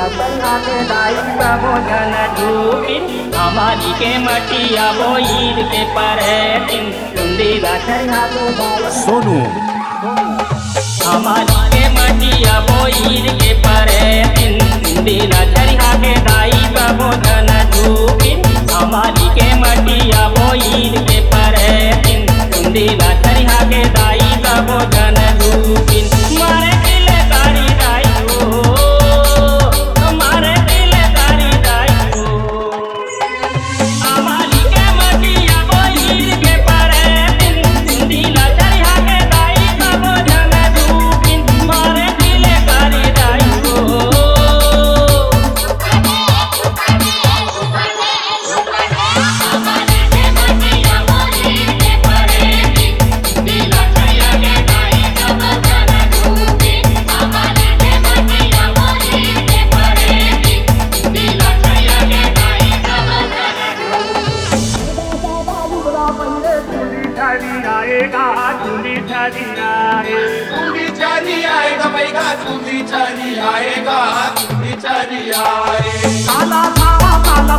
भोजन धूपिन हमारी के मटिया बोईर के परेटिन सुंदीला सोनू हमारी के मटिया बोईर के परेटिन सुंदीला चरिहा के दाई का भोजन धूपिन हमारी के मटिया बोईर के परेटिन सुंदीला चरिहा के दाई का भोजन धूपिन मारे दिले तारी दाई हो मारे दिले तारी दाई हो हमारी के मटिया बोईर के परेटिन सुंदीला चरिहा के दाई का भोजन धूपिन मारे दिले तारी दाई हो काला